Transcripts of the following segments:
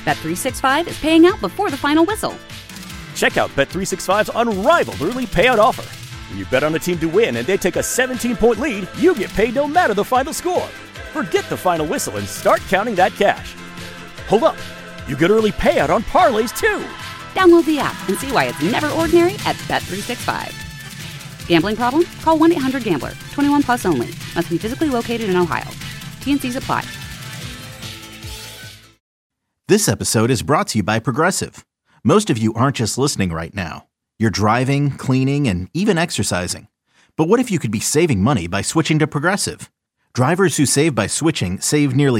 Bet365 is paying out before the final whistle. Check out Bet365's unrivaled early payout offer. When you bet on a team to win and they take a 17-point lead, you get paid no matter the final score. Forget the final whistle and start counting that cash. Hold up. You get early payout on parlays, too. Download the app and see why it's never ordinary at Bet365. Gambling problem? Call 1-800-GAMBLER. 21 plus only. Must be physically located in Ohio. T&Cs apply. This episode is brought to you by Progressive. Most of you aren't just listening right now. You're driving, cleaning, and even exercising. But what if you could be saving money by switching to Progressive? Drivers who save by switching save nearly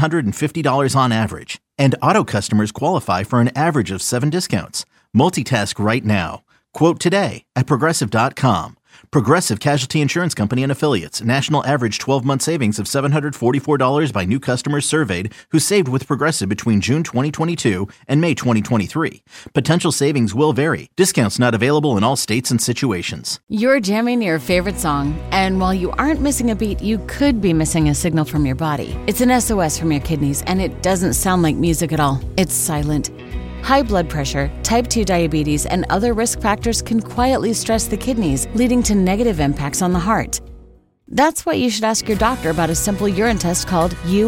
$750 on average. And auto customers qualify for an average of 7 discounts. Multitask right now. Quote today at Progressive.com. Progressive Casualty Insurance Company and Affiliates. National average 12-month savings of $744 by new customers surveyed who saved with Progressive between June 2022 and May 2023. Potential savings will vary. Discounts not available in all states and situations. You're jamming your favorite song, and while you aren't missing a beat, you could be missing a signal from your body. It's an SOS from your kidneys, and it doesn't sound like music at all. It's silent. High blood pressure, type 2 diabetes, and other risk factors can quietly stress the kidneys, leading to negative impacts on the heart. That's why you should ask your doctor about a simple urine test called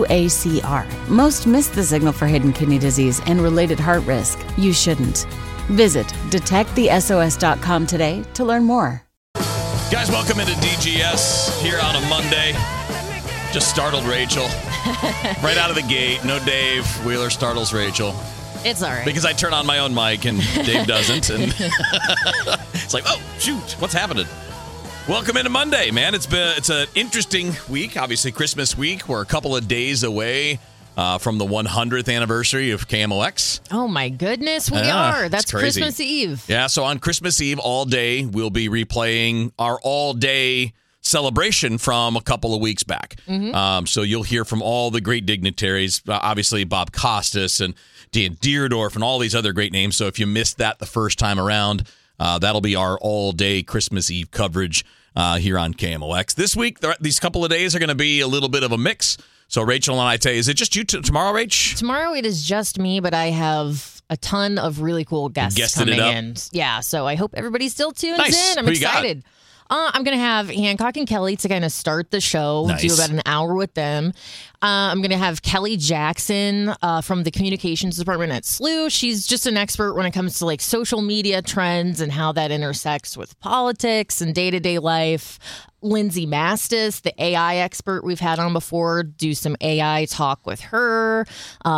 UACR. Most miss the signal for hidden kidney disease and related heart risk. You shouldn't. Visit detectthesos.com today to learn more. Guys, welcome into DGS here on a Monday. Just startled Rachel. Right out of the gate. No Dave. Wheeler startles Rachel. It's all right. Because I turn on my own mic and Dave doesn't. And it's like, oh, shoot, what's happening? Welcome into Monday, man. It's an interesting week. Obviously, Christmas week. We're a couple of days away from the 100th anniversary of KMOX. Oh, my goodness, we are. That's Christmas Eve. Yeah, so on Christmas Eve all day, we'll be replaying our all-day celebration from a couple of weeks back. Mm-hmm. So you'll hear from all the great dignitaries, obviously Bob Costas and Dan Deerdorf and all these other great names. So if you missed that the first time around, that'll be our all-day Christmas Eve coverage here on KMOX. This week, these couple of days are going to be a little bit of a mix. So Rachel and I tell you, is it just you tomorrow, Rach? Tomorrow it is just me, but I have a ton of really cool guests coming in. Yeah, so I hope everybody still tunes in. I'm excited. I'm going to have Hancock and Kelly to kind of start the show, do about an hour with them. I'm going to have Kelly Jackson from the communications department at SLU. She's just an expert when it comes to like social media trends and how that intersects with politics and day-to-day life. Lindsay Mastis, the AI expert we've had on before, do some AI talk with her.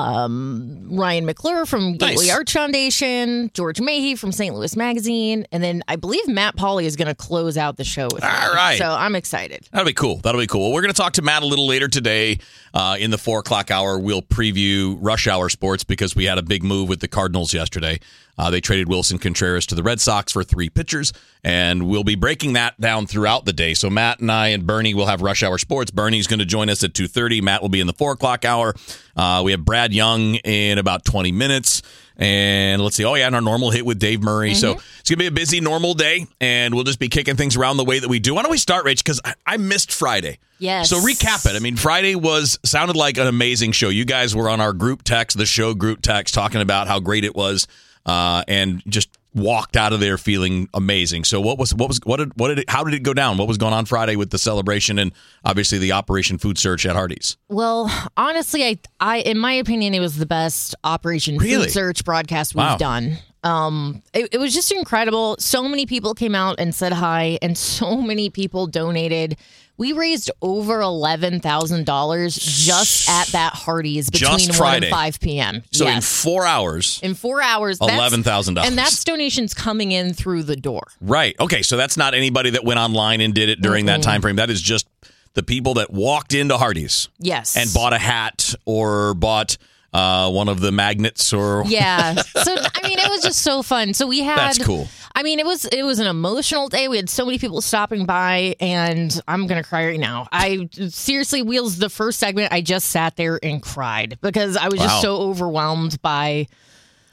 Ryan McClure from Gateway Arts Foundation, George Mahey from St. Louis Magazine, and then I believe Matt Pauley is going to close out the show with me. All right. So I'm excited. That'll be cool. Well, we're going to talk to Matt a little later today. In the 4 o'clock hour, we'll preview Rush Hour Sports because we had a big move with the Cardinals yesterday. They traded Wilson Contreras to the Red Sox for 3 pitchers, and we'll be breaking that down throughout the day. So Matt and I and Bernie will have Rush Hour Sports. Bernie's going to join us at 2:30. Matt will be in the 4 o'clock hour. We have Brad Young in about 20 minutes. And let's see. Oh, yeah, and our normal hit with Dave Murray. Mm-hmm. So it's going to be a busy, normal day, and we'll just be kicking things around the way that we do. Why don't we start, Rach? Because I missed Friday. Yes. So recap it. I mean, Friday sounded like an amazing show. You guys were on our group text, the show group text, talking about how great it was, and just walked out of there feeling amazing. So how did it go down? What was going on Friday with the celebration and obviously the Operation Food Search at Hardee's? Well, honestly, I in my opinion, it was the best Operation Food Search broadcast we've done. It was just incredible. So many people came out and said hi, and so many people donated. We raised over $11,000 just at that Hardee's between 1 and 5 p.m. So in 4 hours. $11,000. And that's donations coming in through the door. Right. Okay, so that's not anybody that went online and did it during that time frame. That is just the people that walked into Hardee's. Yes. And bought a hat or bought one of the magnets or yeah. So I mean, it was just so fun. So we had that's cool. I mean, it was an emotional day. We had so many people stopping by, and I'm gonna cry right now. I seriously, Wheels, the first segment, I just sat there and cried because I was just so overwhelmed by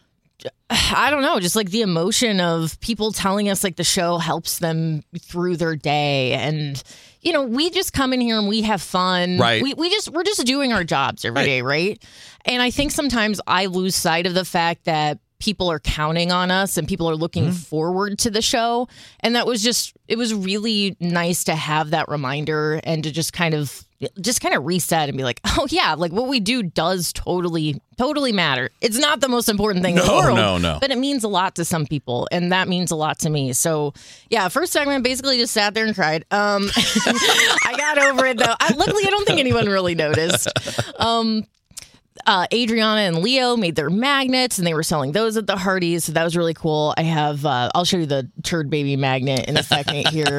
I don't know, just like the emotion of people telling us like the show helps them through their day. And, you know, we just come in here and we have fun. Right. We're just doing our jobs every day. Right. And I think sometimes I lose sight of the fact that people are counting on us and people are looking forward to the show. And it was really nice to have that reminder and to just kind of reset and be like, oh yeah, like what we do does totally matter. It's not the most important thing in the world, but it means a lot to some people, and that means a lot to me. So yeah, first segment basically just sat there and cried. I got over it though. Luckily, I don't think anyone really noticed. Adriana and Leo made their magnets, and they were selling those at the Hardee's. So that was really cool. I have, I'll show you the turd baby magnet in a second here.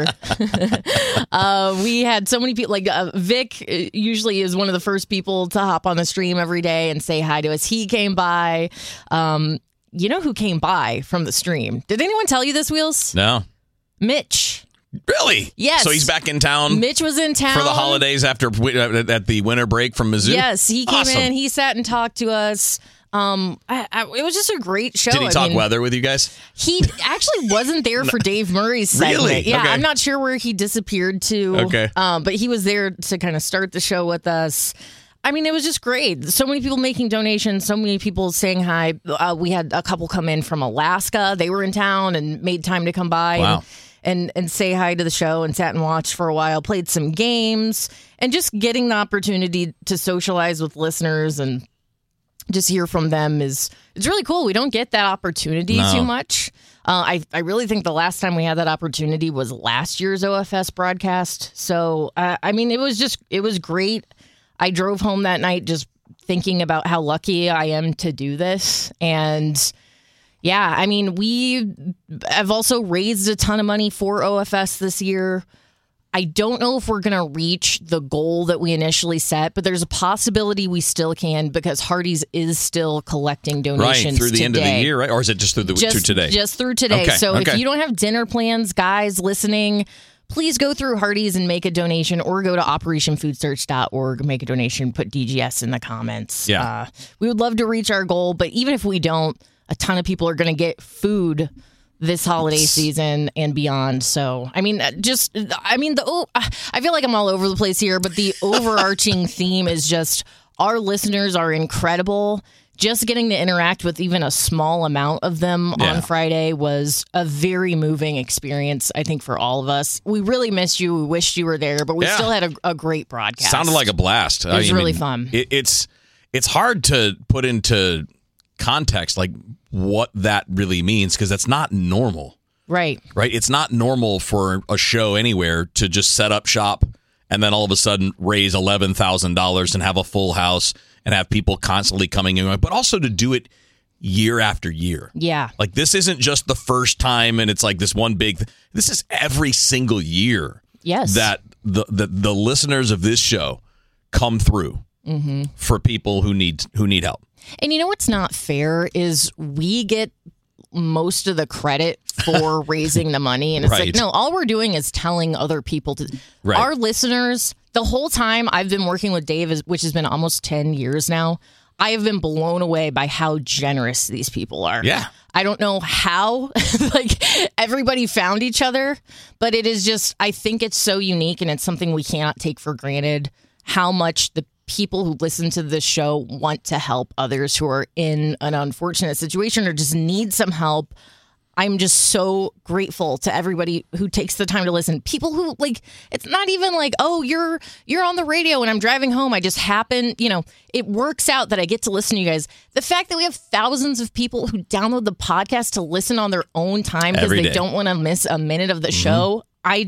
We had so many people, like Vic usually is one of the first people to hop on the stream every day and say hi to us. He came by. You know who came by from the stream? Did anyone tell you this, Wheels? No. Mitch. Really? Yes. So he's back in town? Mitch was in town. For the holidays at the winter break from Mizzou? Yes, he came in. He sat and talked to us. It was just a great show. Did he talk weather with you guys? He actually wasn't there for Dave Murray's segment. Really? Yeah, okay. I'm not sure where he disappeared to. Okay. But he was there to kind of start the show with us. I mean, it was just great. So many people making donations, so many people saying hi. We had a couple come in from Alaska. They were in town and made time to come by. Wow. And say hi to the show and sat and watched for a while, played some games, and just getting the opportunity to socialize with listeners and just hear from them it's really cool. We don't get that opportunity too much. I really think the last time we had that opportunity was last year's OFS broadcast. So, I mean, it was great. I drove home that night just thinking about how lucky I am to do this. And yeah, I mean, we have also raised a ton of money for OFS this year. I don't know if we're going to reach the goal that we initially set, but there's a possibility we still can because Hardee's is still collecting donations right, through the end of the year, right? Or is it just through today? Just through today. Okay, so if you don't have dinner plans, guys listening, please go through Hardee's and make a donation, or go to operationfoodsearch.org, make a donation, put DGS in the comments. Yeah. We would love to reach our goal, but even if we don't, a ton of people are going to get food this holiday season and beyond. So, I mean, I feel like I'm all over the place here, but the overarching theme is just our listeners are incredible. Just getting to interact with even a small amount of them on Friday was a very moving experience, I think, for all of us. We really missed you. We wished you were there, but we still had a great broadcast. Sounded like a blast. It was really fun. It's hard to put into context like what that really means, because that's not normal. Right. It's not normal for a show anywhere to just set up shop and then all of a sudden raise $11,000 and have a full house and have people constantly coming in, but also to do it year after year. Yeah. Like, this isn't just the first time and it's like this one big this is every single year. Yes. That the listeners of this show come through for people who need help. And you know what's not fair is we get most of the credit for raising the money. And it's like, no, all we're doing is telling other people to. Right. Our listeners, the whole time I've been working with Dave, which has been almost 10 years now, I have been blown away by how generous these people are. Yeah. I don't know how like everybody found each other, but it is just, I think it's so unique, and it's something we cannot take for granted, how much the people who listen to this show want to help others who are in an unfortunate situation or just need some help. I'm just so grateful to everybody who takes the time to listen. People who, like, it's not even like, oh, you're on the radio and I'm driving home. I just happen, it works out that I get to listen to you guys. The fact that we have thousands of people who download the podcast to listen on their own time because they don't want to miss a minute of the show.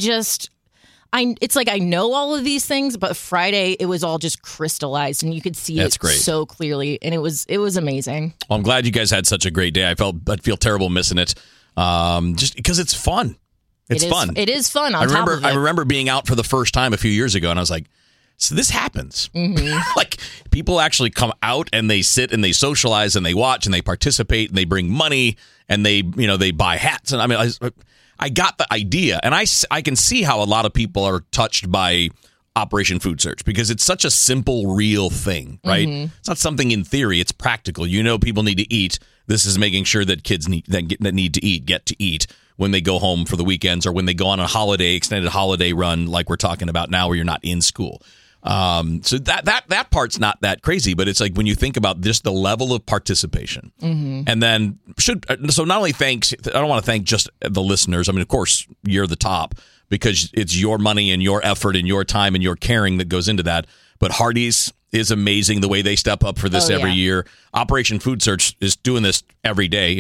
It's like I know all of these things, but Friday it was all just crystallized, and you could see it so clearly, and it was amazing. Well, I'm glad you guys had such a great day. I'd feel terrible missing it, just because it's fun. It's fun. It is fun. I remember being out for the first time a few years ago, and I was like, so this happens. Like, people actually come out and they sit and they socialize and they watch and they participate and they bring money and they buy hats, and I mean, I got the idea, and I can see how a lot of people are touched by Operation Food Search because it's such a simple, real thing, right? Mm-hmm. It's not something in theory. It's practical. People need to eat. This is making sure that kids that need to eat get to eat when they go home for the weekends or when they go on a extended holiday run like we're talking about now where you're not in school. So that part's not that crazy, but it's like when you think about just the level of participation, and then so not only thanks, I don't want to thank just the listeners. I mean, of course, you're the top because it's your money and your effort and your time and your caring that goes into that. But Hardee's is amazing the way they step up for this every year. Operation Food Search is doing this every day,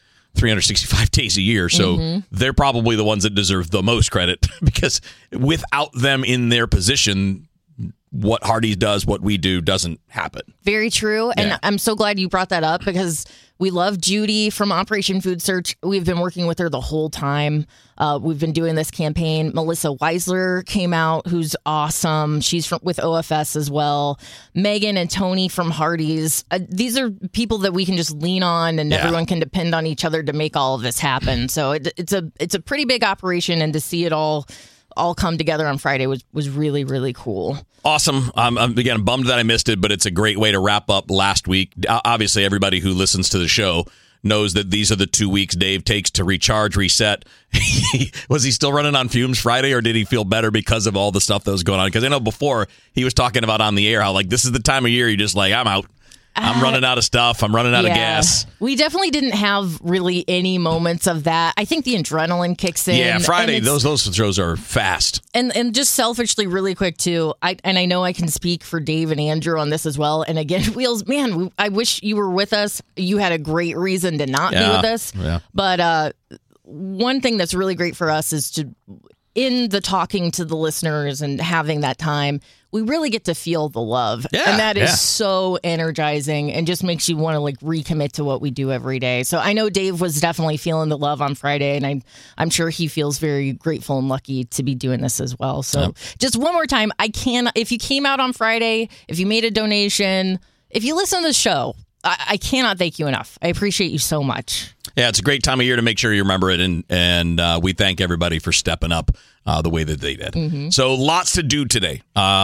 365 days a year. So they're probably the ones that deserve the most credit because without them in their position, what Hardee's does, what we do, doesn't happen. Very true. And I'm so glad you brought that up because we love Judy from Operation Food Search. We've been working with her the whole time. We've been doing this campaign. Melissa Weisler came out, who's awesome. She's with OFS as well. Megan and Tony from Hardee's. These are people that we can just lean on and everyone can depend on each other to make all of this happen. So it's a pretty big operation, and to see it all come together on Friday was really, really cool. Awesome. I'm bummed that I missed it, but it's a great way to wrap up last week. Obviously, everybody who listens to the show knows that these are the 2 weeks Dave takes to recharge, reset. Was he still running on fumes Friday, or did he feel better because of all the stuff that was going on? Because I know before he was talking about on the air how this is the time of year you're just like, I'm out. I'm running out of stuff. I'm running out of gas. We definitely didn't have really any moments of that. I think the adrenaline kicks in. Yeah, Friday, those throws are fast. And just selfishly, really quick, too, I know I can speak for Dave and Andrew on this as well. And again, Wheels, man, I wish you were with us. You had a great reason to not be with us. Yeah. But one thing that's really great for us is in the talking to the listeners and having that time, we really get to feel the love. Yeah, and that is so energizing and just makes you want to recommit to what we do every day. So I know Dave was definitely feeling the love on Friday, and I'm sure he feels very grateful and lucky to be doing this as well. So just one more time, if you came out on Friday, if you made a donation, if you listen to the show, I cannot thank you enough. I appreciate you so much. Yeah, it's a great time of year to make sure you remember it, and we thank everybody for stepping up the way that they did. Mm-hmm. So lots to do today.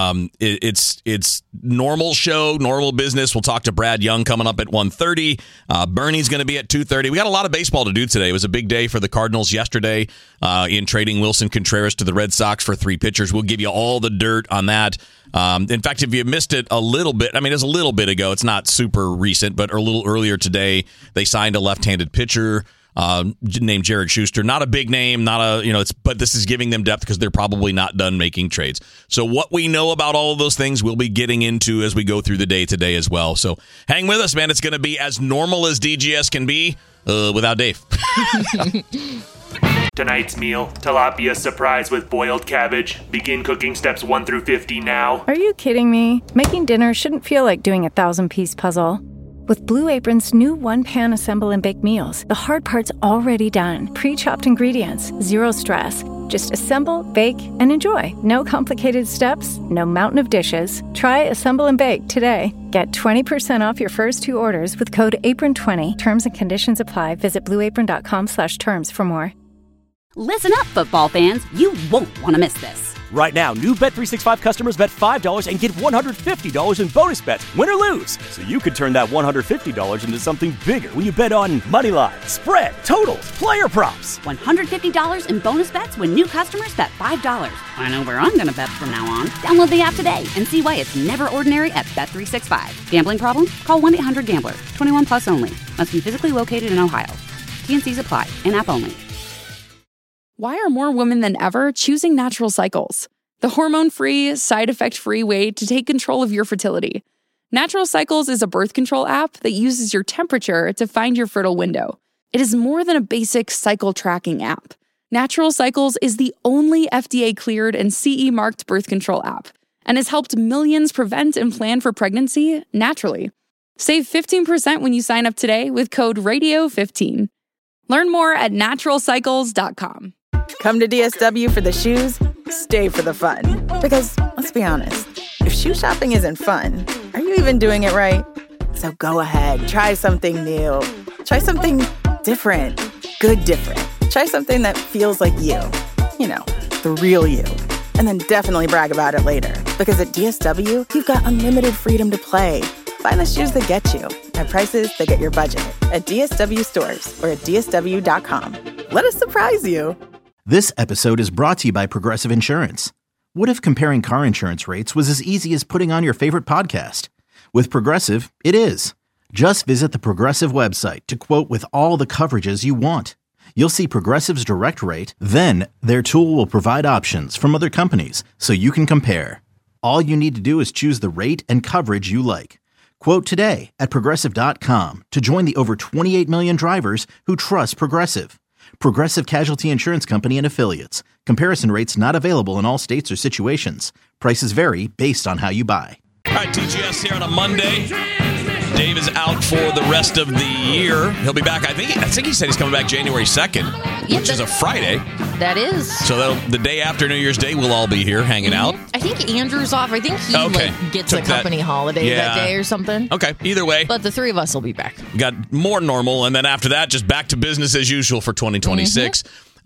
It's normal show, normal business. We'll talk to Brad Young coming up at 1:30. Bernie's going to be at 2:30. We got a lot of baseball to do today. It was a big day for the Cardinals yesterday in trading Wilson Contreras to the Red Sox for 3 pitchers. We'll give you all the dirt on that. In fact, if you missed it a little bit, it was a little bit ago. It's not super recent, but a little earlier today, they signed a left-handed pitcher named Jared Schuster. Not a big name, but this is giving them depth because they're probably not done making trades. So what we know about all of those things, we'll be getting into as we go through the day today as well. So hang with us, man. It's going to be as normal as DGS can be without Dave. Tonight's meal, tilapia surprise with boiled cabbage. Begin cooking steps 1 through 50 now. Are you kidding me? Making dinner shouldn't feel like doing a 1,000-piece puzzle. With Blue Apron's new one-pan assemble and bake meals, the hard part's already done. Pre-chopped ingredients, zero stress. Just assemble, bake, and enjoy. No complicated steps, no mountain of dishes. Try Assemble and Bake today. Get 20% off your first 2 orders with code APRON20. Terms and conditions apply. Visit blueapron.com/terms for more. Listen up, football fans. You won't want to miss this. Right now, new Bet365 customers bet $5 and get $150 in bonus bets, win or lose. So you could turn that $150 into something bigger when you bet on moneyline, spread, totals, player props. $150 in bonus bets when new customers bet $5. I know where I'm going to bet from now on. Download the app today and see why it's never ordinary at Bet365. Gambling problem? Call 1-800-GAMBLER. 21 plus only. Must be physically located in Ohio. T&Cs apply. In-app only. Why are more women than ever choosing Natural Cycles? The hormone-free, side-effect-free way to take control of your fertility. Natural Cycles is a birth control app that uses your temperature to find your fertile window. It is more than a basic cycle tracking app. Natural Cycles is the only FDA-cleared and CE-marked birth control app and has helped millions prevent and plan for pregnancy naturally. Save 15% when you sign up today with code RADIO15. Learn more at naturalcycles.com. Come to DSW for the shoes, stay for the fun. Because, let's be honest, if shoe shopping isn't fun, are you even doing it right? So go ahead, try something new. Try something different. Good different. Try something that feels like you. The real you. And then definitely brag about it later. Because at DSW, you've got unlimited freedom to play. Find the shoes that get you at prices that get your budget at DSW stores or at DSW.com. Let us surprise you. This episode is brought to you by Progressive Insurance. What if comparing car insurance rates was as easy as putting on your favorite podcast? With Progressive, it is. Just visit the Progressive website to quote with all the coverages you want. You'll see Progressive's direct rate, then their tool will provide options from other companies so you can compare. All you need to do is choose the rate and coverage you like. Quote today at Progressive.com to join the over 28 million drivers who trust Progressive. Progressive Casualty Insurance Company and Affiliates. Comparison rates not available in all states or situations. Prices vary based on how you buy. All right, TGS here on a Monday. Dave is out for the rest of the year. He'll be back. I think he said he's coming back January 2nd, which is a Friday. That is. So the day after New Year's Day, we'll all be here hanging out. I think Andrew's off. I think he gets a company holiday that day or something. Okay, either way. But the three of us will be back. Got more normal, and then after that, just back to business as usual for 2026.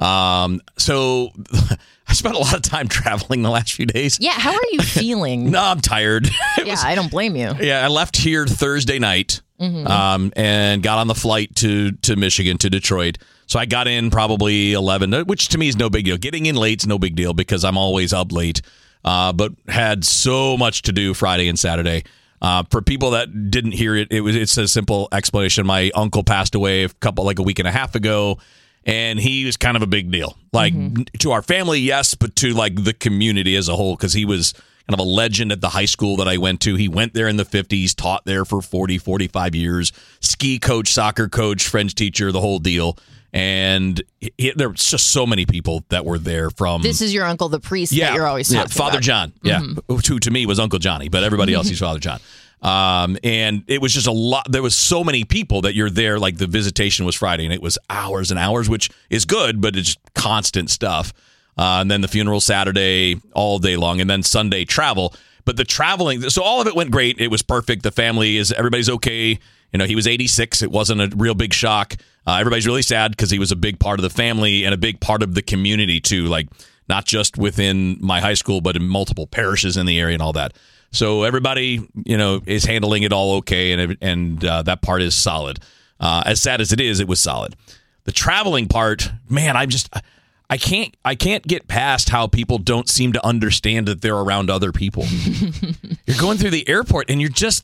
So I spent a lot of time traveling the last few days. Yeah, how are you feeling? No, I'm tired. I don't blame you. Yeah, I left here Thursday night and got on the flight to Michigan, to Detroit. So I got in probably 11, which to me is no big deal. Getting in late's no big deal because I'm always up late, but had so much to do Friday and Saturday. For people that didn't hear it, it's a simple explanation. My uncle passed away a week and a half ago. And he was kind of a big deal, to our family, yes, but to the community as a whole, because he was kind of a legend at the high school that I went to. He went there in the 50s, taught there for 40, 45 years, ski coach, soccer coach, French teacher, the whole deal. And there was just so many people that were there from... This is your uncle, the priest that you're always talking Father about. John, who to me was Uncle Johnny, but everybody else he's Father John. And it was just a lot. There was so many people that you're there. Like the visitation was Friday, and it was hours and hours, which is good, but it's constant stuff. And then the funeral Saturday, all day long, and then Sunday travel. But the traveling, so all of it went great. It was perfect. The family everybody's okay. He was 86. It wasn't a real big shock. Everybody's really sad because he was a big part of the family and a big part of the community too. Not just within my high school, but in multiple parishes in the area and all that. So everybody, is handling it all okay, and that part is solid. As sad as it is, it was solid. The traveling part, man, I can't get past how people don't seem to understand that they're around other people. You're going through the airport, and you're just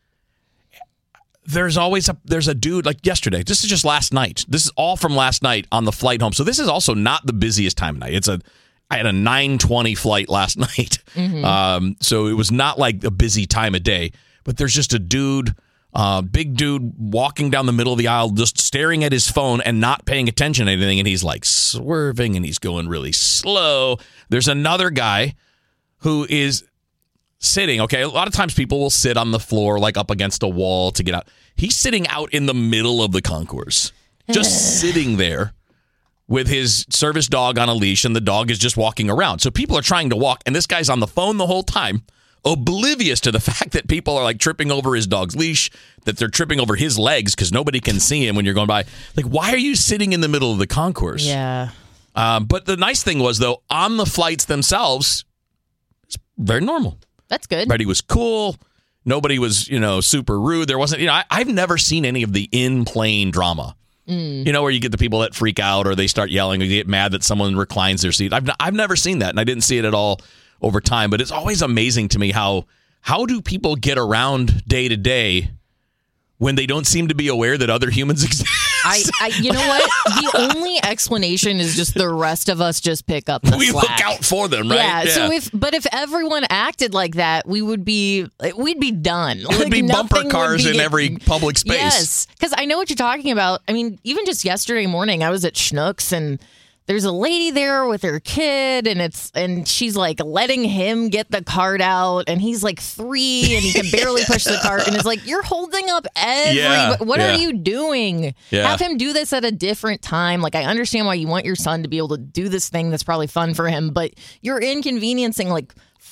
there's a dude like yesterday. This is just last night. This is all from last night on the flight home. So this is also not the busiest time of night. I had a 9:20 flight last night. So it was not like a busy time of day, but there's just a dude, big dude walking down the middle of the aisle, just staring at his phone and not paying attention to anything. And he's swerving and he's going really slow. There's another guy who is sitting. Okay. A lot of times people will sit on the floor, up against a wall to get out. He's sitting out in the middle of the concourse, just sitting there with his service dog on a leash, and the dog is just walking around. So people are trying to walk, and this guy's on the phone the whole time, oblivious to the fact that people are tripping over his dog's leash, that they're tripping over his legs because nobody can see him when you're going by. Why are you sitting in the middle of the concourse? Yeah. But the nice thing was, though, on the flights themselves, it's very normal. That's good. Everybody was cool. Nobody was, super rude. There wasn't, I've never seen any of the in-plane drama. Where you get the people that freak out or they start yelling or they get mad that someone reclines their seat. I've never seen that, and I didn't see it at all over time. But it's always amazing to me how do people get around day to day when they don't seem to be aware that other humans exist? You know what? The only explanation is just the rest of us just pick up the slack. We look out for them, right? Yeah. So if everyone acted like that, we'd be done. It would be bumper cars in every public space. Yes, because I know what you're talking about. I mean, even just yesterday morning, I was at Schnucks and there's a lady there with her kid, and she's letting him get the cart out, and he's 3 and he can barely push the cart, and it's you're holding up what are you doing? Yeah. Have him do this at a different time. I understand why you want your son to be able to do this thing that's probably fun for him, but you're inconveniencing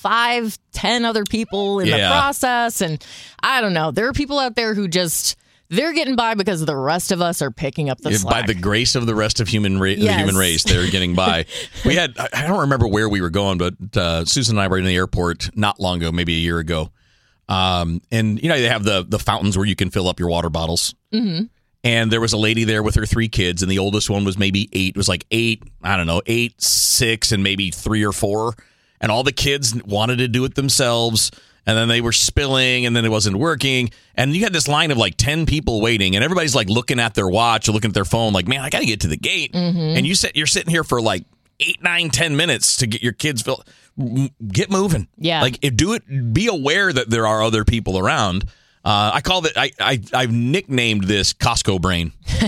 5-10 other people in the process, and I don't know. There are people out there who just They're getting by because the rest of us are picking up the slack. By the grace of the rest of the human race, they're getting by. We had, I don't remember where we were going, but Susan and I were in the airport not long ago, maybe a year ago. And, they have the fountains where you can fill up your water bottles. Mm-hmm. And there was a lady there with her 3 kids, and the oldest one was maybe 8. It was like 8, 6, and maybe 3 or 4. And all the kids wanted to do it themselves. And then they were spilling, and then it wasn't working. And you had this line of like 10 people waiting, and everybody's like looking at their watch or looking at their phone like, man, I got to get to the gate. Mm-hmm. And you're sitting here for like 8, 9, 10 minutes to get your kids filled. Get moving. Yeah. Like, do it. Be aware that there are other people around. I call it, I've nicknamed this Costco brain.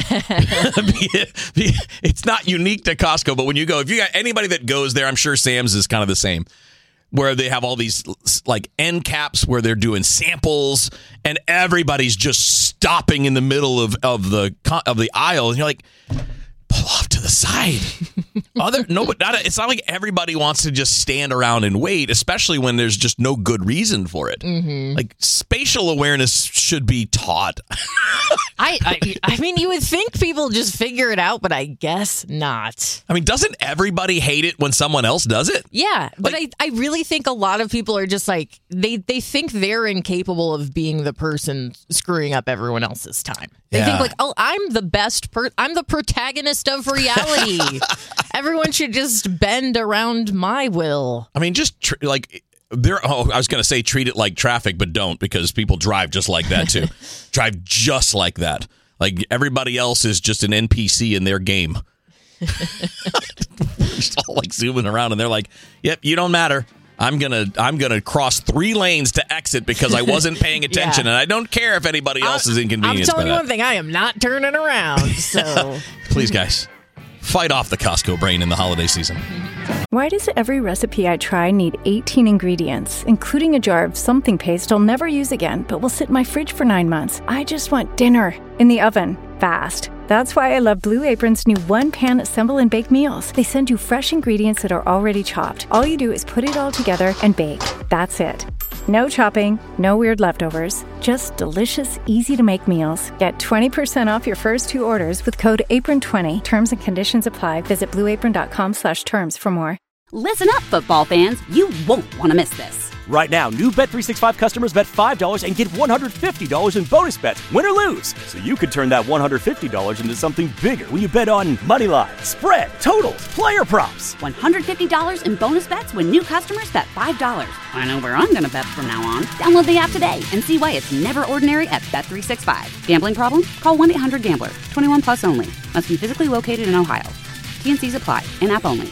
It's not unique to Costco, but when you go, if you got anybody that goes there, I'm sure Sam's is kind of the same. Where they have all these like end caps where they're doing samples and everybody's just stopping in the middle of the aisle, and you're like, pull off to the side. It's not like everybody wants to just stand around and wait, especially when there's just no good reason for it. Mm-hmm. Like, spatial awareness should be taught. I mean, you would think people just figure it out, but I guess not. I mean, doesn't everybody hate it when someone else does it? Yeah, but I really think a lot of people are just like, they think they're incapable of being the person screwing up everyone else's time. They think like, oh, I'm the best I'm the protagonist of reality. Everyone should just bend around my will. I mean, just I was going to say treat it like traffic, but don't, because people drive just like that too. Drive just like that. Like everybody else is just an NPC in their game. Just all like zooming around, and they're like, "Yep, you don't matter. I'm gonna cross 3 lanes to exit because I wasn't paying attention, and I don't care if anybody else is inconvenienced." I'm telling you one thing: I am not turning around. So please, guys, fight off the Costco brain in the holiday season. Why does every recipe I try need 18 ingredients, including a jar of something paste I'll never use again, but will sit in my fridge for 9 months? I just want dinner in the oven, fast. That's why I love Blue Apron's new one-pan assemble and bake meals. They send you fresh ingredients that are already chopped. All you do is put it all together and bake. That's it. No chopping, no weird leftovers, just delicious, easy-to-make meals. Get 20% off your first 2 orders with code APRON20. Terms and conditions apply. Visit blueapron.com/terms for more. Listen up, football fans. You won't want to miss this. Right now, new Bet365 customers bet $5 and get $150 in bonus bets, win or lose. So you could turn that $150 into something bigger when you bet on money line, spread, totals, player props. $150 in bonus bets when new customers bet $5. I know where I'm going to bet from now on. Download the app today and see why it's never ordinary at Bet365. Gambling problem? Call 1-800-GAMBLER. 21 plus only. Must be physically located in Ohio. T&Cs apply. In-app only.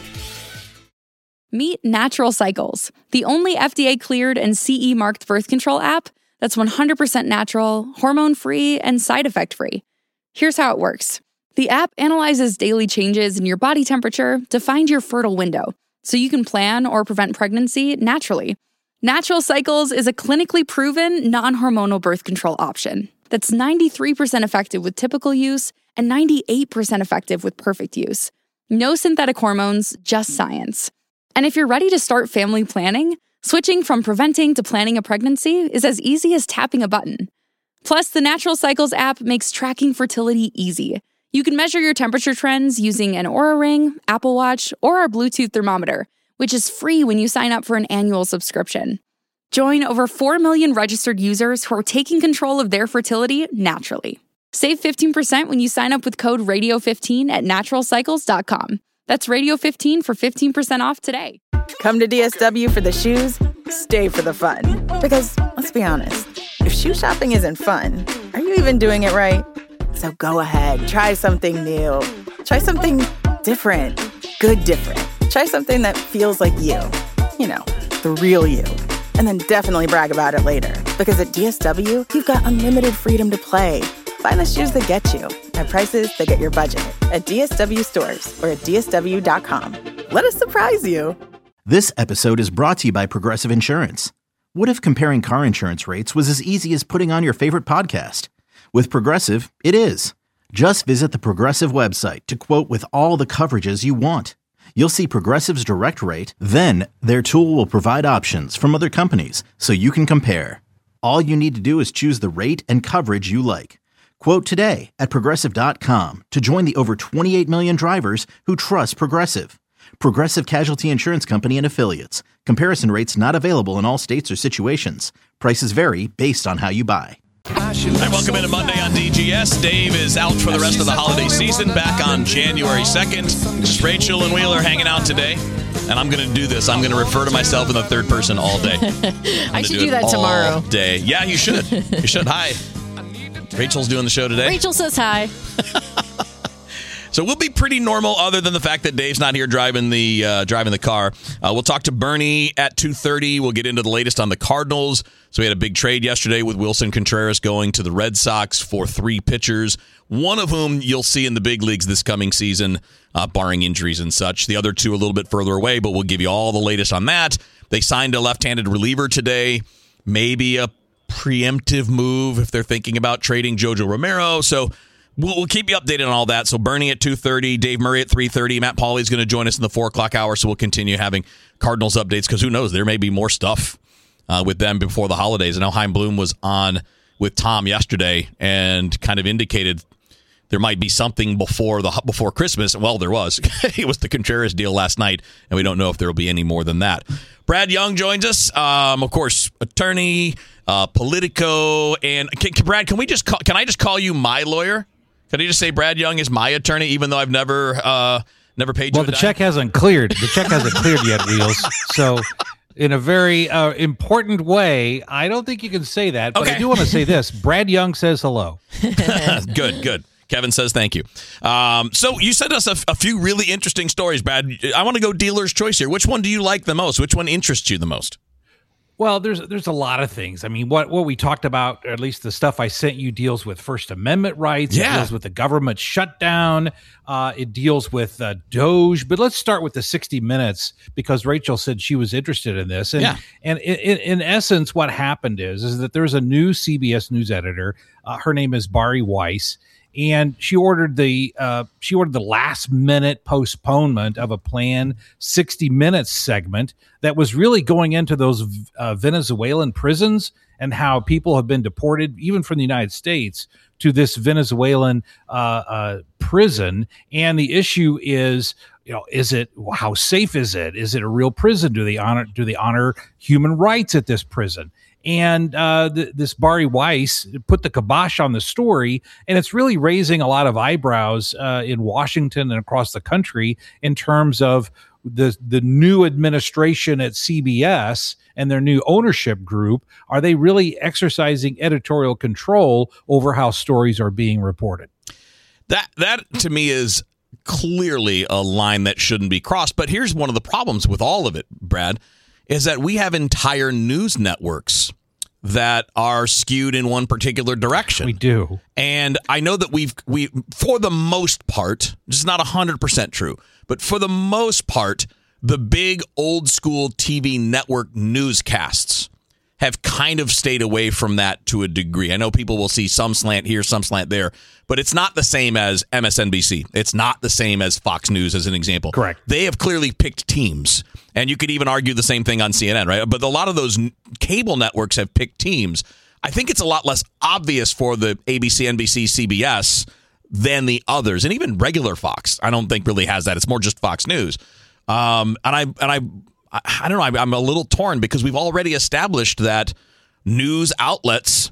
Meet Natural Cycles, the only FDA-cleared and CE-marked birth control app that's 100% natural, hormone-free, and side effect-free. Here's how it works. The app analyzes daily changes in your body temperature to find your fertile window, so you can plan or prevent pregnancy naturally. Natural Cycles is a clinically proven, non-hormonal birth control option that's 93% effective with typical use and 98% effective with perfect use. No synthetic hormones, just science. And if you're ready to start family planning, switching from preventing to planning a pregnancy is as easy as tapping a button. Plus, the Natural Cycles app makes tracking fertility easy. You can measure your temperature trends using an Oura Ring, Apple Watch, or our Bluetooth thermometer, which is free when you sign up for an annual subscription. Join over 4 million registered users who are taking control of their fertility naturally. Save 15% when you sign up with code RADIO15 at naturalcycles.com. That's Radio15 for 15% off today. Come to DSW for the shoes, stay for the fun. Because, let's be honest, if shoe shopping isn't fun, are you even doing it right? So go ahead, try something new. Try something different. Good different. Try something that feels like you. You know, the real you. And then definitely brag about it later. Because at DSW, you've got unlimited freedom to play. Find the shoes that get you at prices that get your budget at DSW stores or at DSW.com. Let us surprise you. This episode is brought to you by Progressive Insurance. What if comparing car insurance rates was as easy as putting on your favorite podcast? With Progressive, it is. Just visit the Progressive website to quote with all the coverages you want. You'll see Progressive's direct rate, then their tool will provide options from other companies so you can compare. All you need to do is choose the rate and coverage you like. Quote today at Progressive.com to join the over 28 million drivers who trust Progressive. Progressive Casualty Insurance Company and Affiliates. Comparison rates not available in all states or situations. Prices vary based on how you buy. Hi, welcome into Monday on DGS. Dave is out for the rest of the holiday season, back on January 2nd. Just Rachel and Wheeler hanging out today. And I'm going to do this. I'm going to refer to myself in the third person all day. I should do that tomorrow. Day. Yeah, you should. You should. Hi. Rachel's doing the show today. Rachel says hi. So we'll be pretty normal, other than the fact that Dave's not here driving the car. We'll talk to Bernie at 2:30. We'll get into the latest on the Cardinals. So we had a big trade yesterday with Wilson Contreras going to the Red Sox for 3 pitchers, one of whom you'll see in the big leagues this coming season, barring injuries and such. The other 2 a little bit further away, but we'll give you all the latest on that. They signed a left-handed reliever today, maybe a preemptive move if they're thinking about trading Jojo Romero. So we'll keep you updated on all that. So Bernie at 2:30, Dave Murray at 3:30. Matt Pauley's going to join us in the 4 o'clock hour, so we'll continue having Cardinals updates because who knows, there may be more stuff with them before the holidays. I know Chaim Bloom was on with Tom yesterday and kind of indicated there might be something before Christmas. Well, there was. It was the Contreras deal last night, and we don't know if there will be any more than that. Brad Young joins us, of course, attorney, Politico, and Brad, can I just call you my lawyer? Can I just say Brad Young is my attorney, even though I've never paid you? Well, the check hasn't cleared. The check hasn't cleared yet, Wheels. So, in a very important way, I don't think you can say that. But okay. I do want to say this: Brad Young says hello. Good. Kevin says thank you. So you sent us a few really interesting stories, Brad. I want to go dealer's choice here. Which one do you like the most? Which one interests you the most? Well, there's a lot of things. I mean, what we talked about, or at least the stuff I sent you, deals with First Amendment rights. Yeah. It deals with the government shutdown. It deals with Doge. But let's start with the 60 Minutes because Rachel said she was interested in this. And in essence, what happened is that there's a new CBS News editor. Her name is Bari Weiss. And she ordered the last minute postponement of a planned 60 Minutes segment that was really going into those Venezuelan prisons and how people have been deported, even from the United States, to this Venezuelan prison. And the issue is, how safe is it? Is it a real prison? Do they honor human rights at this prison? And this Bari Weiss put the kibosh on the story, and it's really raising a lot of eyebrows in Washington and across the country in terms of the new administration at CBS and their new ownership group. Are they really exercising editorial control over how stories are being reported? That to me is clearly a line that shouldn't be crossed. But here's one of the problems with all of it, Brad, is that we have entire news networks that are skewed in one particular direction. We do. And I know that we for the most part, this is not 100% true, but for the most part, the big old school TV network newscasts have kind of stayed away from that to a degree. I know people will see some slant here, some slant there, but it's not the same as MSNBC. It's not the same as Fox News, as an example. Correct. They have clearly picked teams, and you could even argue the same thing on CNN, right? But a lot of those cable networks have picked teams. I think it's a lot less obvious for the ABC, NBC, CBS than the others, and even regular Fox, I don't think really has that. It's more just Fox News. And I don't know. I'm a little torn because we've already established that news outlets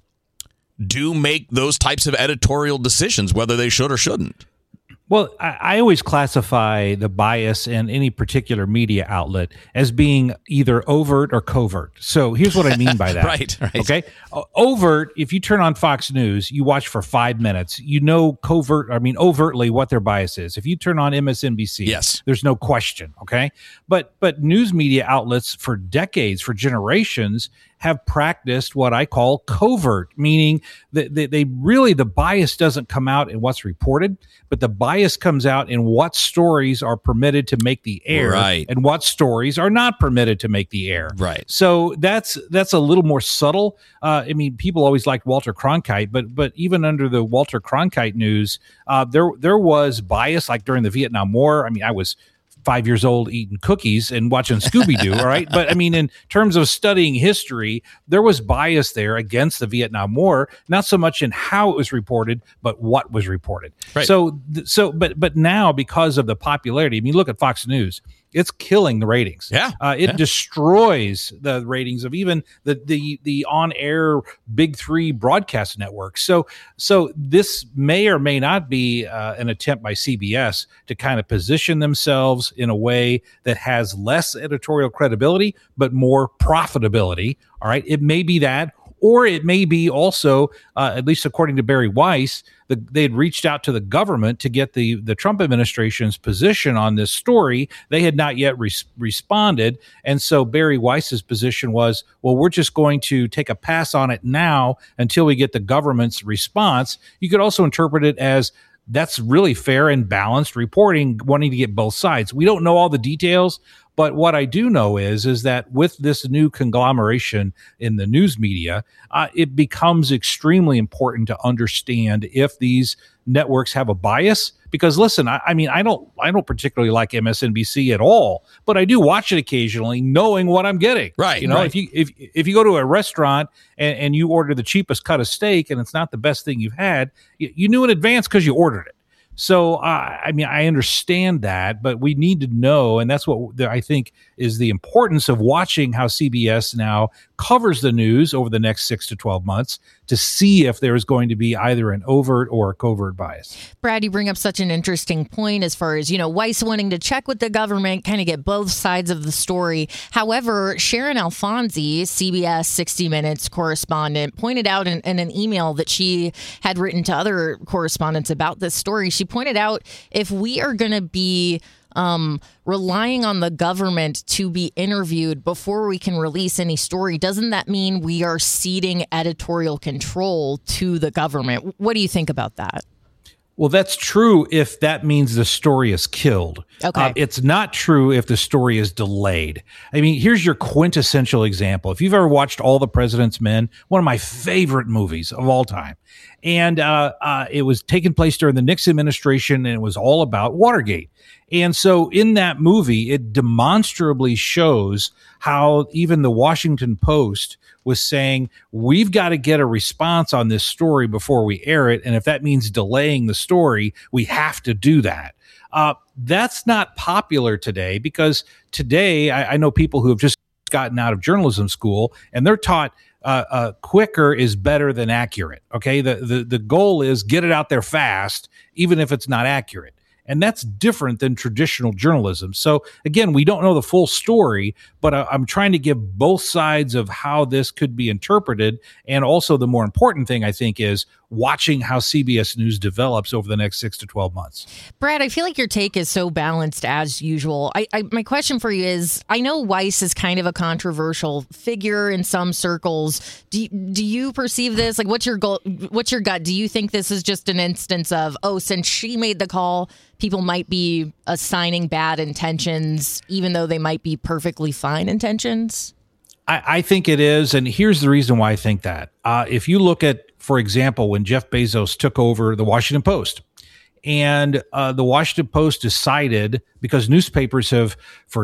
do make those types of editorial decisions, whether they should or shouldn't. Well, I always classify the bias in any particular media outlet as being either overt or covert. So here's what I mean by that. Right. Okay. Overt, if you turn on Fox News, you watch for 5 minutes, you know overtly what their bias is. If you turn on MSNBC, yes, there's no question. Okay. But news media outlets for decades, for generations, have practiced what I call covert, meaning that they really, the bias doesn't come out in what's reported, but the bias comes out in what stories are permitted to make the air, right, and what stories are not permitted to make the air. Right. So that's a little more subtle. I mean, people always liked Walter Cronkite, but even under the Walter Cronkite news, there was bias, like during the Vietnam War. I mean, I was 5 years old eating cookies and watching Scooby-Doo, all right? But I mean, in terms of studying history, there was bias there against the Vietnam War, not so much in how it was reported, but what was reported. Right. But now, because of the popularity, I mean, look at Fox News. It's killing the ratings. Yeah. It destroys the ratings of even the on-air big three broadcast networks. So this may or may not be an attempt by CBS to kind of position themselves in a way that has less editorial credibility, but more profitability. All right. It may be that, or it may be also, at least according to Barry Weiss, they had reached out to the government to get the Trump administration's position on this story. They had not yet responded. And so Barry Weiss's position was, well, we're just going to take a pass on it now until we get the government's response. You could also interpret it as that's really fair and balanced reporting, wanting to get both sides. We don't know all the details, but what I do know is that with this new conglomeration in the news media, it becomes extremely important to understand if these networks have a bias. Because listen, I mean, I don't particularly like MSNBC at all, but I do watch it occasionally, knowing what I'm getting. Right. You know, right. if you go to a restaurant and you order the cheapest cut of steak and it's not the best thing you've had, you knew in advance because you ordered it. So, I mean, I understand that, but we need to know, and that's what I think is the importance of watching how CBS now covers the news over the next 6 to 12 months to see if there is going to be either an overt or a covert bias. Brad, you bring up such an interesting point as far as, Weiss wanting to check with the government, kind of get both sides of the story. However, Sharon Alfonsi, CBS 60 Minutes correspondent, pointed out in an email that she had written to other correspondents about this story. She pointed out if we are going to be relying on the government to be interviewed before we can release any story, doesn't that mean we are ceding editorial control to the government? What do you think about that? Well, that's true if that means the story is killed. Okay. It's not true if the story is delayed. I mean, here's your quintessential example. If you've ever watched All the President's Men, one of my favorite movies of all time, and it was taking place during the Nixon administration, and it was all about Watergate. And so in that movie, it demonstrably shows how even the Washington Post was saying, we've got to get a response on this story before we air it. And if that means delaying the story, we have to do that. That's not popular today because today I know people who have just gotten out of journalism school and they're taught quicker is better than accurate. Okay. The goal is get it out there fast, even if it's not accurate. And that's different than traditional journalism. So again, we don't know the full story, but I'm trying to give both sides of how this could be interpreted. And also the more important thing, I think, is watching how CBS News develops over the next 6 to 12 months. Brad, I feel like your take is so balanced as usual. My question for you is, I know Weiss is kind of a controversial figure in some circles. Do you perceive this? Like, what's your goal? What's your gut? Do you think this is just an instance of, since she made the call, people might be assigning bad intentions, even though they might be perfectly fine intentions? I think it is. And here's the reason why I think that. If you look at, for example, when Jeff Bezos took over the Washington Post, and the Washington Post decided, because newspapers have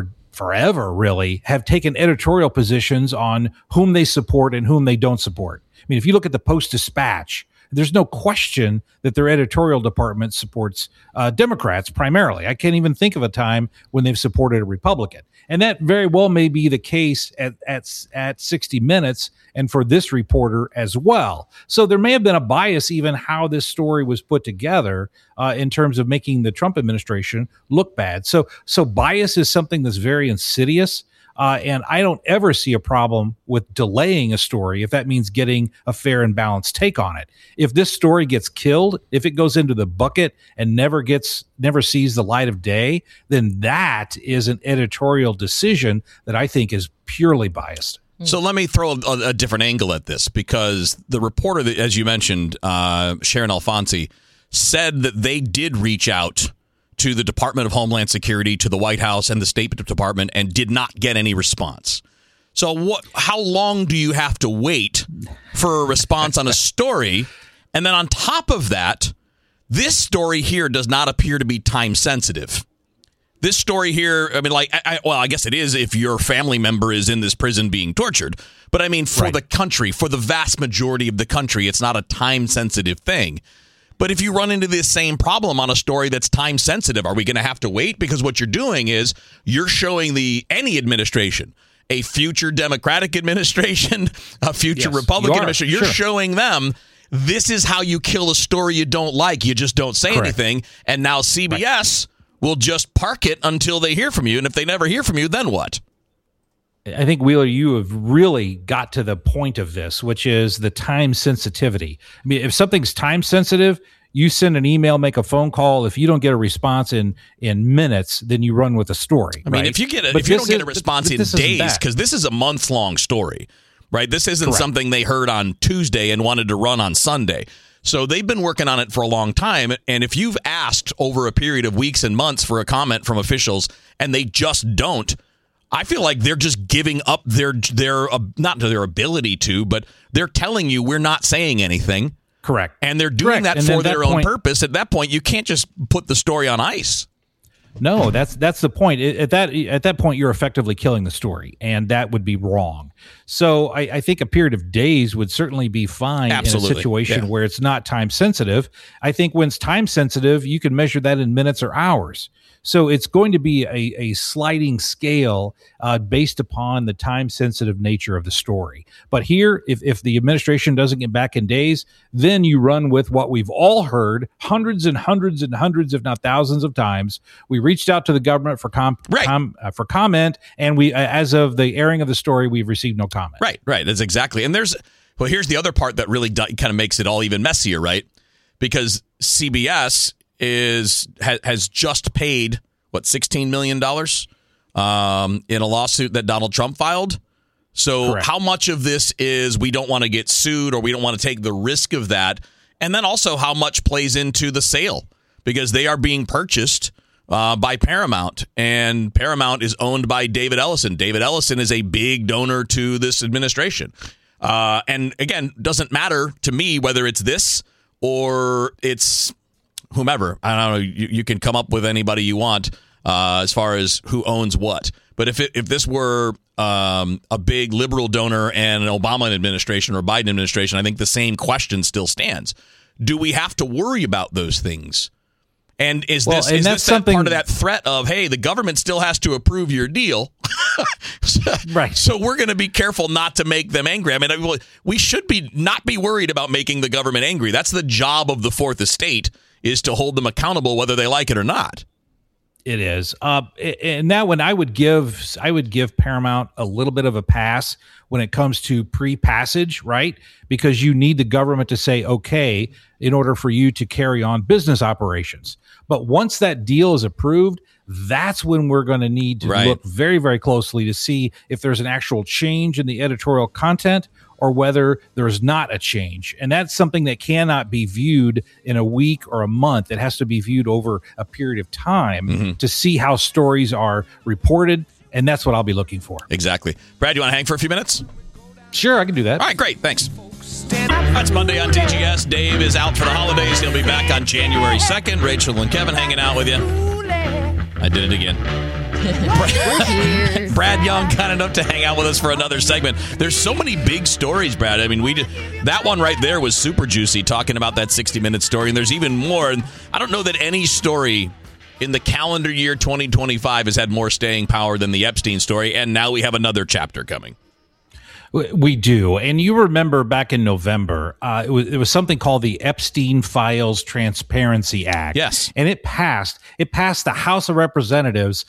forever really have taken editorial positions on whom they support and whom they don't support. I mean, if you look at the Post-Dispatch, there's no question that their editorial department supports Democrats primarily. I can't even think of a time when they've supported a Republican. And that very well may be the case at 60 Minutes and for this reporter as well. So there may have been a bias even how this story was put together in terms of making the Trump administration look bad. So bias is something that's very insidious. And I don't ever see a problem with delaying a story if that means getting a fair and balanced take on it. If this story gets killed, if it goes into the bucket and never sees the light of day, then that is an editorial decision that I think is purely biased. So let me throw a different angle at this, because the reporter that, as you mentioned, Sharon Alfonsi, said that they did reach out to the Department of Homeland Security, to the White House and the State Department, and did not get any response. So how long do you have to wait for a response on a story? And then on top of that, this story here does not appear to be time sensitive. This story here, I mean, like, I guess it is if your family member is in this prison being tortured. But I mean, for the country, for the vast majority of the country, it's not a time-sensitive thing. But if you run into this same problem on a story that's time-sensitive, are we going to have to wait? Because what you're doing is you're showing any administration, a future Democratic administration, a future Republican administration, you're showing them this is how you kill a story you don't like. You just don't say anything. And now CBS will just park it until they hear from you. And if they never hear from you, then what? I think, Wheeler, you have really got to the point of this, which is the time sensitivity. I mean, if something's time sensitive, you send an email, make a phone call. If you don't get a response in minutes, then you run with a story. I mean, if you don't get a response in days, because this is a month-long story, right? This isn't something they heard on Tuesday and wanted to run on Sunday. So they've been working on it for a long time. And if you've asked over a period of weeks and months for a comment from officials and they just don't, I feel like they're just giving up their not their ability to, but they're telling you we're not saying anything. Correct. And they're doing that for their own purpose. At that point, you can't just put the story on ice. No, that's the point. At that point, you're effectively killing the story, and that would be wrong. So I think a period of days would certainly be fine in a situation where it's not time sensitive. I think when it's time sensitive, you can measure that in minutes or hours. So it's going to be a sliding scale based upon the time-sensitive nature of the story. But here, if the administration doesn't get back in days, then you run with what we've all heard hundreds and hundreds and hundreds, if not thousands of times. We reached out to the government for comment, and we, as of the airing of the story, we've received no comment. Right. That's exactly. And here's the other part that really kind of makes it all even messier, right? Because CBS has just paid $16 million in a lawsuit that Donald Trump filed. So how much of this is we don't want to get sued or we don't want to take the risk of that? And then also how much plays into the sale, because they are being purchased by Paramount, and Paramount is owned by David Ellison. David Ellison is a big donor to this administration. And again, doesn't matter to me whether it's this or it's whomever. I don't know. You can come up with anybody you want as far as who owns what. But if this were a big liberal donor and an Obama administration or Biden administration, I think the same question still stands. Do we have to worry about those things? And is this part of that threat of, hey, the government still has to approve your deal? Right. So we're going to be careful not to make them angry. I mean, we should not be worried about making the government angry. That's the job of the Fourth Estate, is to hold them accountable whether they like it or not. It is. And that one, I would give Paramount a little bit of a pass when it comes to pre-passage, right? Because you need the government to say, okay, in order for you to carry on business operations. But once that deal is approved, that's when we're going to need to look very, very closely to see if there's an actual change in the editorial content or whether there's not a change. And that's something that cannot be viewed in a week or a month. It has to be viewed over a period of time to see how stories are reported. And that's what I'll be looking for. Exactly. Brad, you want to hang for a few minutes? Sure, I can do that. All right, great. Thanks. That's Monday on TGS. Dave is out for the holidays. He'll be back on January 2nd. Rachel and Kevin hanging out with you. I did it again. Brad Young, kind enough to hang out with us for another segment. There's so many big stories, Brad. I mean, that one right there was super juicy, talking about that 60-minute story, and there's even more. And I don't know that any story in the calendar year 2025 has had more staying power than the Epstein story, and now we have another chapter coming. We do. And you remember back in November, it was something called the Epstein Files Transparency Act. Yes. And it passed the House of Representatives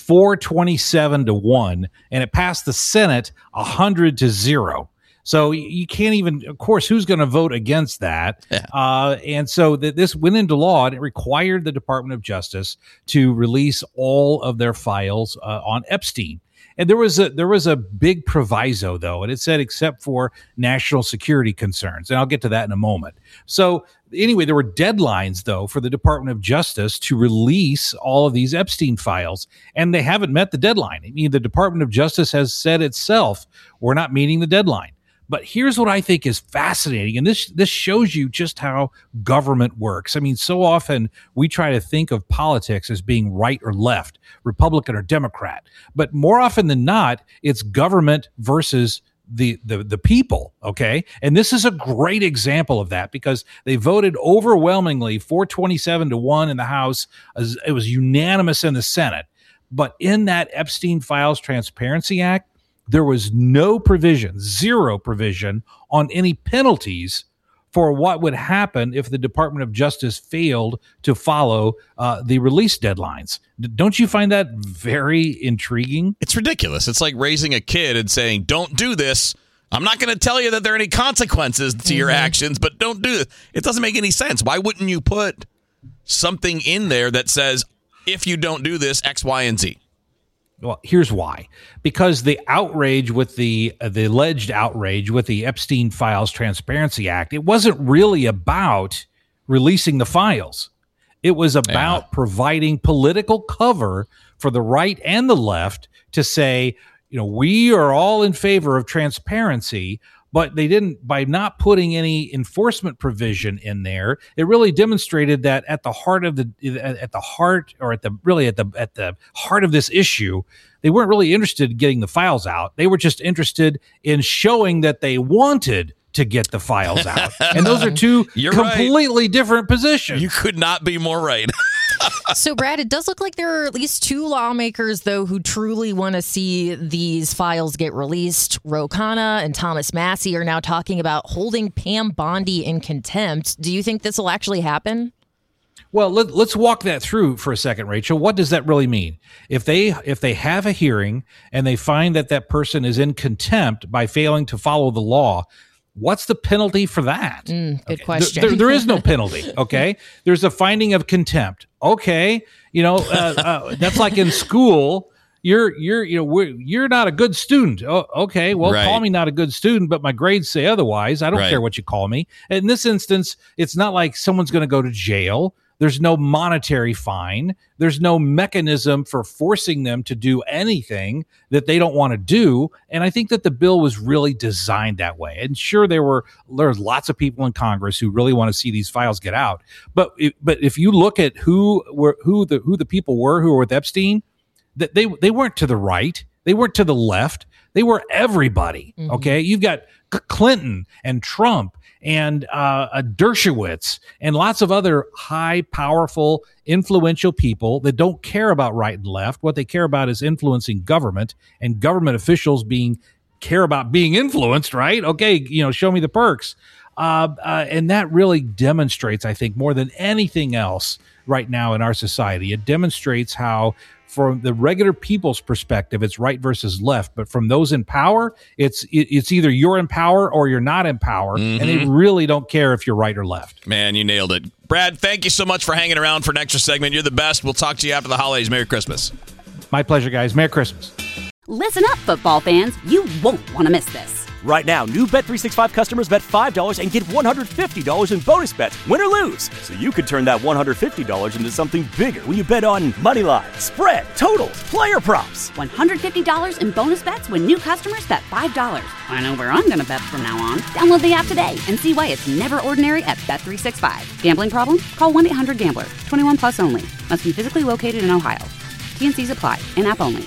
427-1, and it passed the Senate 100-0. So you can't even, of course, who's going to vote against that? Yeah. And so this went into law, and it required the Department of Justice to release all of their files on Epstein. And there was a big proviso, though, and it said except for national security concerns. And I'll get to that in a moment. So anyway, there were deadlines, though, for the Department of Justice to release all of these Epstein files, and they haven't met the deadline. I mean, the Department of Justice has said itself, we're not meeting the deadline. But here's what I think is fascinating, and this shows you just how government works. I mean, so often we try to think of politics as being right or left, Republican or Democrat, but more often than not, it's government versus the people, okay? And this is a great example of that because they voted overwhelmingly 427-1 in the House. It was unanimous in the Senate. But in that Epstein Files Transparency Act, there was no provision, zero provision on any penalties for what would happen if the Department of Justice failed to follow the release deadlines. Don't you find that very intriguing? It's ridiculous. It's like raising a kid and saying, don't do this. I'm not going to tell you that there are any consequences to your actions, but don't do this. It doesn't make any sense. Why wouldn't you put something in there that says, if you don't do this, X, Y, and Z? Well, here's why. Because the outrage with the alleged outrage with the Epstein Files Transparency Act, it wasn't really about releasing the files. It was about providing political cover for the right and the left to say, we are all in favor of transparency, but they didn't, by not putting any enforcement provision in there, it really demonstrated that at the heart of this issue, they weren't really interested in getting the files out. They were just interested in showing that they wanted to get the files out. And those are two completely different positions. You could not be more right. So, Brad, it does look like there are at least two lawmakers, though, who truly want to see these files get released. Ro Khanna and Thomas Massie are now talking about holding Pam Bondi in contempt. Do you think this will actually happen? Well, let's walk that through for a second, Rachel. What does that really mean? If they have a hearing and they find that person is in contempt by failing to follow the law, what's the penalty for that? Good question. There is no penalty, okay? There's a finding of contempt. Okay, that's like in school. You're not a good student. Oh, okay, well, call me not a good student, but my grades say otherwise. I don't care what you call me. In this instance, it's not like someone's going to go to jail. There's no monetary fine. There's no mechanism for forcing them to do anything that they don't want to do. And I think that the bill was really designed that way. And sure, there's lots of people in Congress who really want to see these files get out. But if you look at who the people were who were with Epstein, that they weren't to the right, they weren't to the left, they were everybody. Mm-hmm. Okay, you've got Clinton and Trump and Dershowitz and lots of other high, powerful, influential people that don't care about right and left. What they care about is influencing government, and government officials care about being influenced, right? Okay, show me the perks. And that really demonstrates, I think, more than anything else right now in our society, it demonstrates how, from the regular people's perspective, it's right versus left. But from those in power, it's either you're in power or you're not in power. Mm-hmm. And they really don't care if you're right or left. Man, you nailed it. Brad, thank you so much for hanging around for an extra segment. You're the best. We'll talk to you after the holidays. Merry Christmas. My pleasure, guys. Merry Christmas. Listen up, football fans. You won't want to miss this. Right now, new Bet365 customers bet $5 and get $150 in bonus bets, win or lose. So you could turn that $150 into something bigger when you bet on money line, spread, totals, player props. $150 in bonus bets when new customers bet $5. I know where I'm going to bet from now on. Download the app today and see why it's never ordinary at Bet365. Gambling problem? Call 1-800-GAMBLER. 21 plus only. Must be physically located in Ohio. T&Cs apply. In-app only.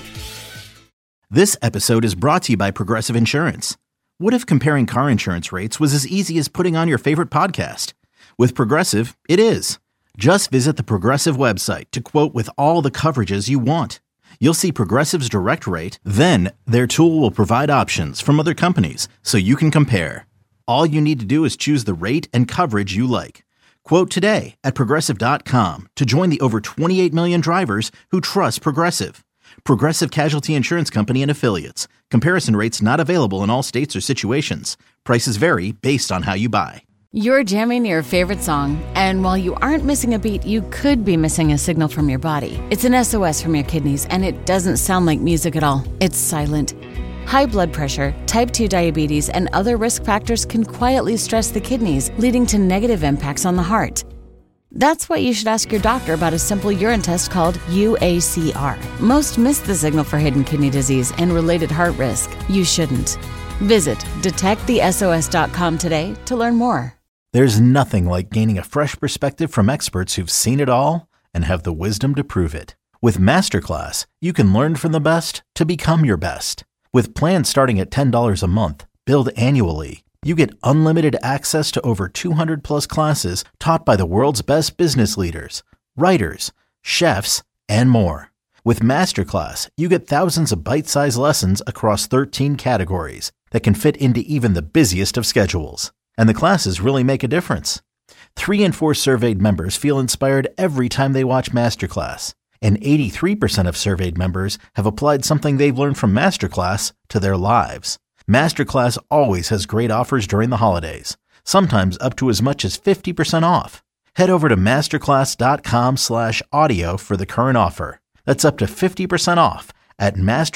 This episode is brought to you by Progressive Insurance. What if comparing car insurance rates was as easy as putting on your favorite podcast? With Progressive, it is. Just visit the Progressive website to quote with all the coverages you want. You'll see Progressive's direct rate, then their tool will provide options from other companies so you can compare. All you need to do is choose the rate and coverage you like. Quote today at Progressive.com to join the over 28 million drivers who trust Progressive. Progressive Casualty Insurance Company and Affiliates. Comparison rates not available in all states or situations. Prices vary based on how you buy. You're jamming your favorite song, and while you aren't missing a beat, you could be missing a signal from your body. It's an SOS from your kidneys, and it doesn't sound like music at all. It's silent. High blood pressure, type 2 diabetes, and other risk factors can quietly stress the kidneys, leading to negative impacts on the heart. That's why you should ask your doctor about a simple urine test called UACR. Most miss the signal for hidden kidney disease and related heart risk. You shouldn't. Visit detectthesos.com today to learn more. There's nothing like gaining a fresh perspective from experts who've seen it all and have the wisdom to prove it. With Masterclass, you can learn from the best to become your best. With plans starting at $10 a month, billed annually, you get unlimited access to over 200 plus classes taught by the world's best business leaders, writers, chefs, and more. With Masterclass, you get thousands of bite-sized lessons across 13 categories that can fit into even the busiest of schedules. And the classes really make a difference. 3 in 4 surveyed members feel inspired every time they watch Masterclass. And 83% of surveyed members have applied something they've learned from Masterclass to their lives. Masterclass always has great offers during the holidays, sometimes up to as much as 50% off. Head over to masterclass.com/audio for the current offer. That's up to 50% off at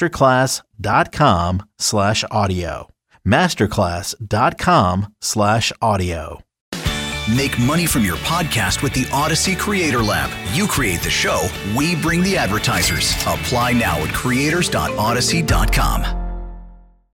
masterclass.com/audio. masterclass.com/audio. Make money from your podcast with the Odyssey Creator Lab. You create the show, we bring the advertisers. Apply now at creators.odyssey.com.